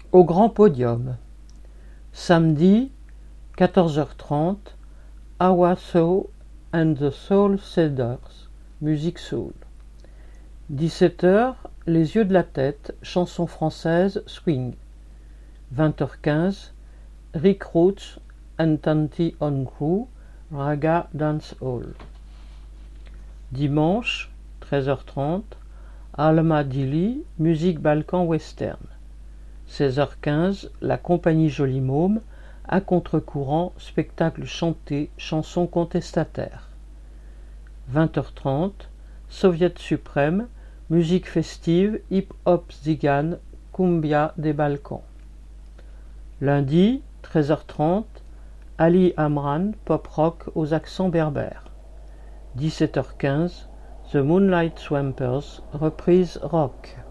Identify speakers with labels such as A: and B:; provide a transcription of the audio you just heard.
A: Au grand podium. Samedi, 14h30, Awaso and the Soul Cedars, musique soul. 17h, Les yeux de la tête, chanson française, swing. 20h15, Rick Roots and Tanti on Crew, Raga Dance Hall. Dimanche, 13h30, Alma Dili, musique balkan western. 16h15, La Compagnie Joli Môme, à contre-courant, spectacle chanté, chanson contestataire. 20h30, Soviet suprême, musique festive, hip-hop zigane, cumbia des Balkans. Lundi, 13h30, Ali Amran, pop-rock aux accents berbères. 17h15, The Moonlight Swampers, reprise rock.